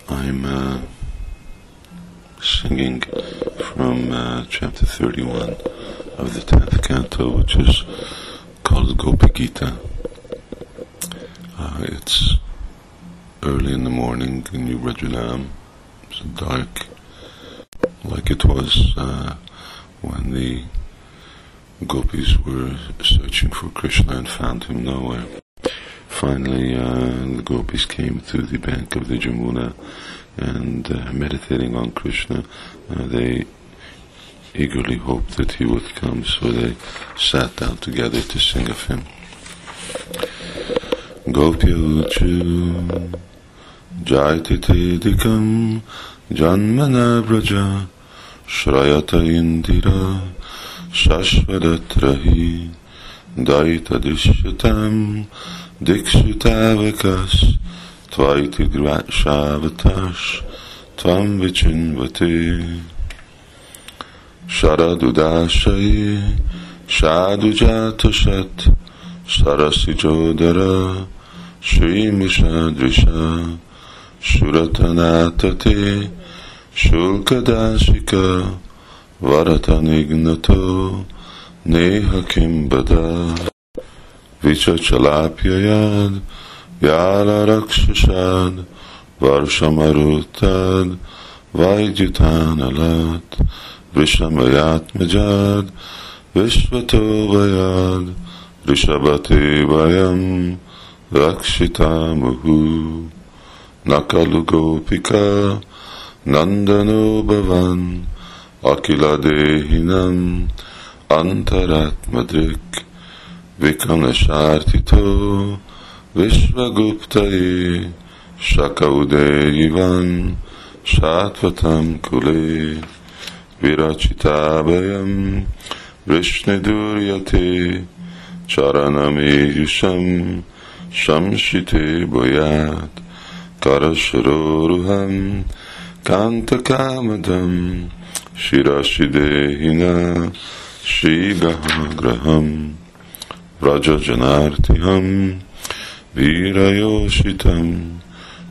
I'm singing from chapter 31 of the 10th canto, which is called Gopi Gita. It's early in the morning in New Brajanam. It's dark, like it was when the gopis were searching for Krishna and found him nowhere. Finally, the gopis came to the bank of the Jamuna, and meditating on Krishna, they eagerly hoped that he would come, so they sat down together to sing of him. Gopya uchu jaitite dikam janmana braja shrayata indira shashvadatrahi daita dishyatam dikshutavakas tvaiti shavatash tvam vichinvati sharadudashayi shadujatashat sarasijodara shrimishadrisha shuratanatate shulkadashika varatanignato nehakimbada vichachalapyayad yala rakshashad varshamarutad vaidyutanalat vishamayat majad vishvatovayad rishabhate vayam rakshitamuhu nakalu gopika nandano bhavan akila dehinam antaratmadrik vikanashartito vishvaguptaye shakaudeyivan shatvatam kule virachitabayam vishniduryate charanameyusham shamshite boyat karasharoruham kantakamadam shirashidehina shigahagraham vrajajanartiham virayoshitam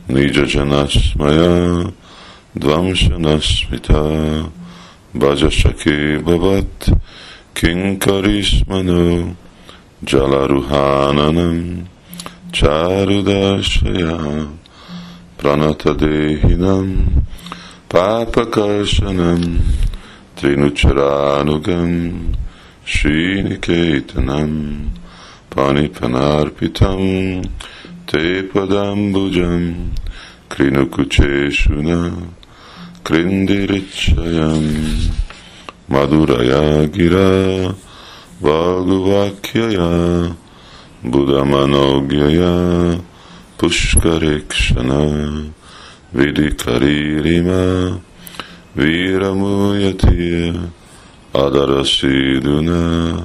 nijajanasmaya dvamshanasmita bhajashake bhavat kinkarismano jalaruhananam charudashaya pranatadehinam papakarshanam trinucharanugam sriniketanam panipanarpitam te padambujam krinukucheshuna krindirichayam maduraya gira Vaguvakyaya Buddhamanogyaya Pushkarikshana Vidikaririma Viramuyatiya Adarasiduna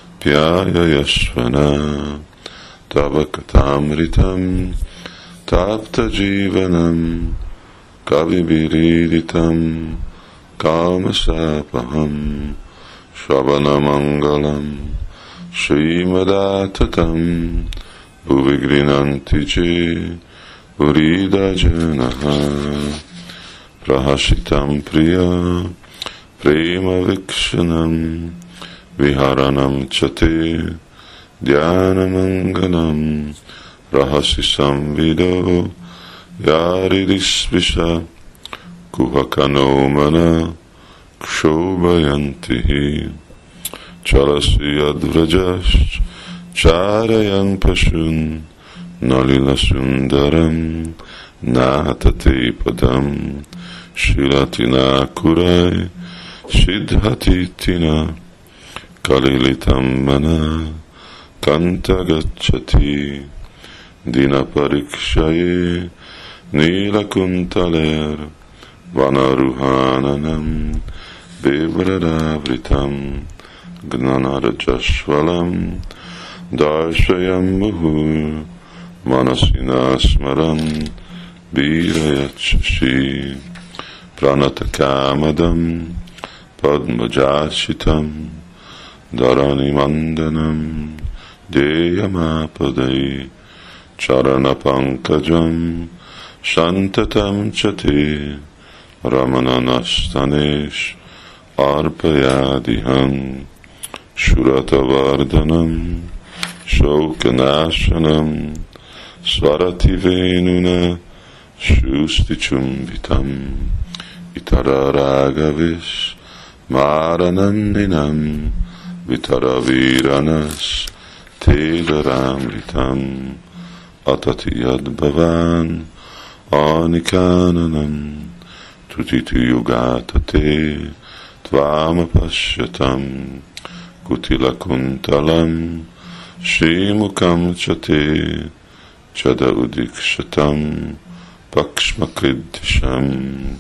Pyayayashvana Tavakatamritam Taptajivanam Kavibiriditam Kamasapaham Shravanamangalam Srimadattatam Bhuvigrinantiche Uridajanaha Prahashitam Priya Prema Vikshanam Viharanam Chate Dhyanamangalam Rahasisam Vido Yaridisvisha Kuhakano Mana Kshobayantihi Chalasi Advrajash Charayan Pashun Nalila Sundaram Natate Padam Shilatina Kurai Shidhatitina Kalilitam Mana Kantagachati Dinaparikshaye Nilakuntaler Vanaruhananam Bibradavritam Gnanarajashvalam Darshayam Muhu Manasinasmaram Birayachashi Pranatakamadam Padmajashitam Dharani Mandanam Deyamapadai Charana Pankajam Shantatam chate Ramananastanesh Arpayadiham Shuratavardhanam Shokanashanam Svarativenuna Shustichumbitam Itararagavish Maranandinam Vitaraviranas Tedaramritam Atatiyad Bhavan Anikananam Tutitu Yugatate Tvamapashyatam Kutilakuntalam Shrimukam Chate Chada Udikshatam Pakshmakriddisham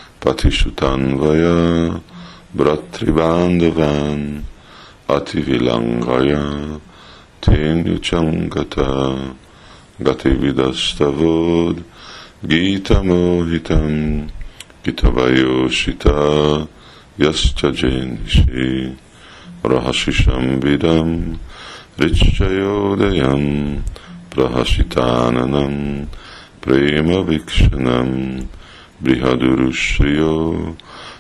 Patishutanvaya Brattribandavan Ativilangaya Tenyuchangata Gatividastavod Gita Mohitam Gitavayoshita Yaschajenishi Rahashisham Vidam Richayodayam Prahashitananam Prema Vikshanam Brihadurushriyo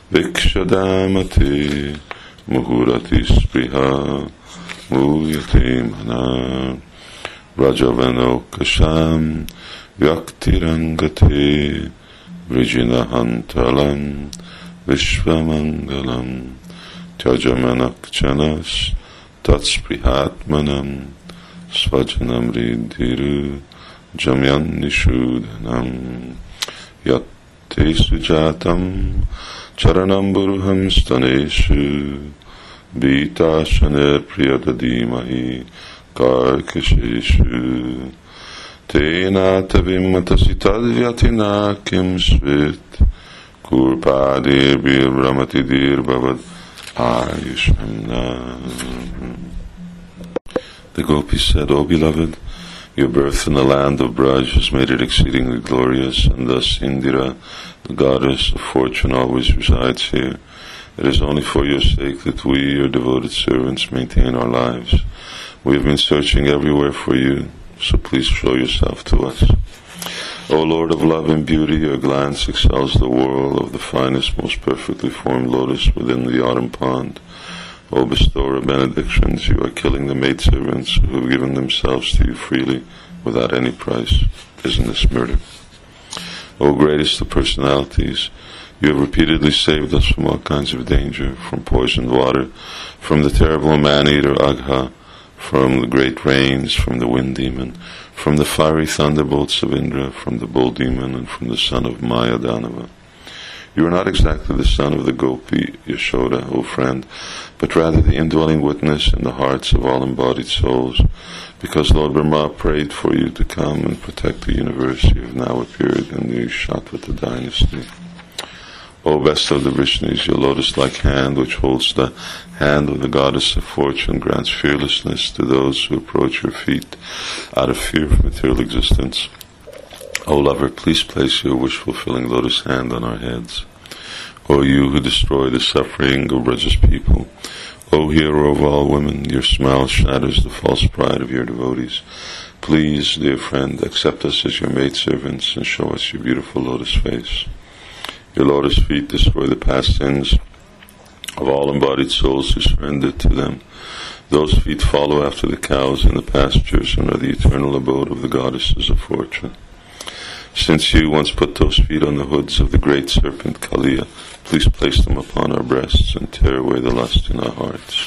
Vikshadamate Muhurati Spriha Muyate Mana Rajavanokasham Vyaktirangate Vrijinahantalam Vishvamangalam Tyajamanakchanas Tatsprihatmanam Svajanam Riddhiru Jamyan Nishudanam Yatte Sujatam Charanam Buruham Staneshu Bhitashane Priyadadimahi Karkasheshu Tena Tavimatasitadvyatina Kim Svit Kurpadir Bhiramatidir Bhavad Ayushmna. The gopis said, O beloved, your birth in the land of Braj has made it exceedingly glorious, and thus Indira, the goddess of fortune, always resides here. It is only for your sake that we, your devoted servants, maintain our lives. We have been searching everywhere for you, so please show yourself to us. O Lord of love and beauty, your glance excels the whirl of the finest, most perfectly formed lotus within the autumn pond. O bestower of benedictions, you are killing the maidservants who have given themselves to you freely without any price. Isn't this murder? O greatest of personalities, you have repeatedly saved us from all kinds of danger, from poisoned water, from the terrible man-eater Agha, from the great rains, from the wind demon, from the fiery thunderbolts of Indra, from the bull demon, and from the son of Maya Danava. You are not exactly the son of the Gopi, Yashoda, O friend, but rather the indwelling witness in the hearts of all embodied souls. Because Lord Brahma prayed for you to come and protect the universe, you have now appeared in the Kshatrata dynasty. O best of the Vishnus, your lotus-like hand, which holds the hand of the goddess of fortune, grants fearlessness to those who approach your feet out of fear of material existence. O lover, please place your wish-fulfilling lotus hand on our heads. O you who destroy the suffering of Braja's people, O hero of all women, your smile shatters the false pride of your devotees. Please, dear friend, accept us as your maidservants and show us your beautiful lotus face. Your lotus feet destroy the past sins of all embodied souls who surrender to them. Those feet follow after the cows in the pastures and are the eternal abode of the goddesses of fortune. Since you once put those feet on the hoods of the great serpent Kaliya, please place them upon our breasts and tear away the lust in our hearts.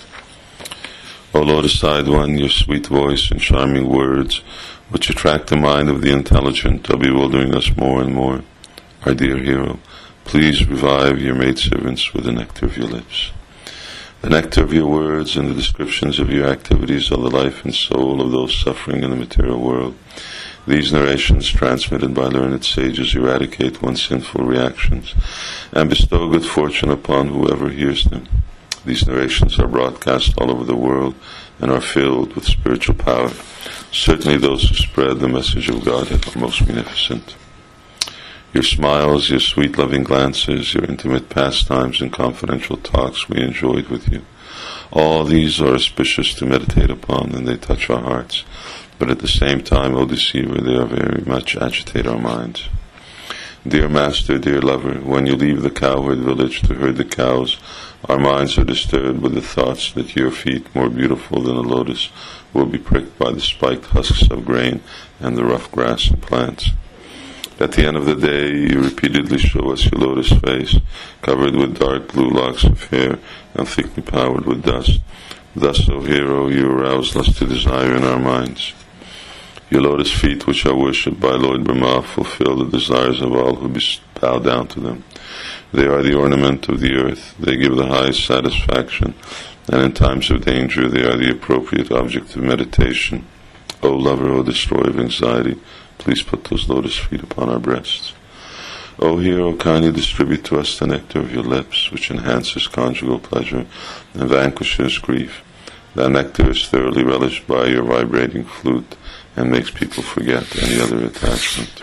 O lotus-eyed one, your sweet voice and charming words, which attract the mind of the intelligent, are bewildering us more and more. Our dear hero, please revive your maidservants with the nectar of your lips. The nectar of your words and the descriptions of your activities are the life and soul of those suffering in the material world. These narrations, transmitted by learned sages, eradicate one's sinful reactions and bestow good fortune upon whoever hears them. These narrations are broadcast all over the world and are filled with spiritual power. Certainly those who spread the message of Godhead are most munificent. Your smiles, your sweet loving glances, your intimate pastimes and confidential talks we enjoyed with you. All these are auspicious to meditate upon, and they touch our hearts. but at the same time, O deceiver, they are very much agitate our minds. Dear master, dear lover, when you leave the cowherd village to herd the cows, our minds are disturbed with the thoughts that your feet, more beautiful than a lotus, will be pricked by the spiked husks of grain and the rough grass and plants. At the end of the day, you repeatedly show us your lotus face, covered with dark blue locks of hair and thickly powdered with dust. Thus, O hero, you arouse lust to desire in our minds. Your lotus feet, which are worshipped by Lord Brahma, fulfill the desires of all who bow down to them. They are the ornament of the earth. They give the highest satisfaction, and in times of danger they are the appropriate object of meditation. O lover, O destroyer of anxiety, please put those lotus feet upon our breasts. O hero, kindly distribute to us the nectar of your lips, which enhances conjugal pleasure and vanquishes grief. That nectar is thoroughly relished by your vibrating flute and makes people forget any other attachment.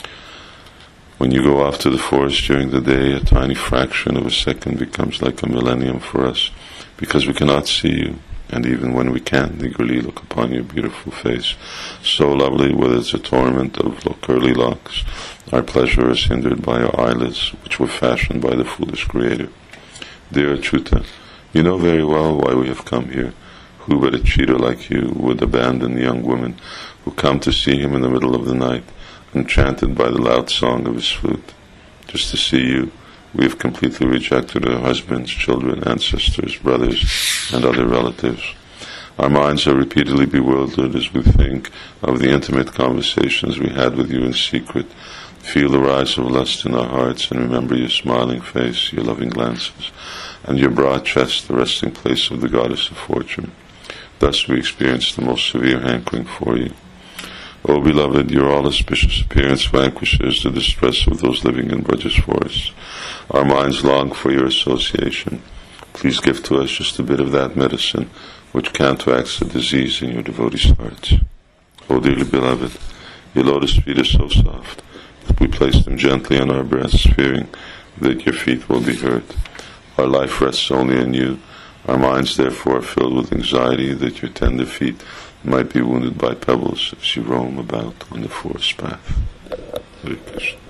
When you go off to the forest during the day, a tiny fraction of a second becomes like a millennium for us, because we cannot see you, and even when we can, eagerly look upon your beautiful face, so lovely with its adornment of curly locks. Our pleasure is hindered by our eyelids, which were fashioned by the foolish Creator. Dear Achyuta, you know very well why we have come here. Who but a cheater like you would abandon young women who come to see him in the middle of the night, enchanted by the loud song of his flute? Just to see you, we have completely rejected our husbands, children, ancestors, brothers, and other relatives. Our minds are repeatedly bewildered as we think of the intimate conversations we had with you in secret, feel the rise of lust in our hearts, and remember your smiling face, your loving glances, and your broad chest, the resting place of the goddess of fortune. Thus we experience the most severe hankering for you. O beloved, your all-auspicious appearance vanquishes the distress of those living in Braja's forests. Our minds long for your association. Please give to us just a bit of that medicine which counteracts the disease in your devotees' hearts. O dearly beloved, your lotus feet are so soft that we place them gently on our breasts, fearing that your feet will be hurt. Our life rests only on you. Our minds, therefore, are filled with anxiety that your tender feet might be wounded by pebbles as you roam about on the forest path. Hare Krishna.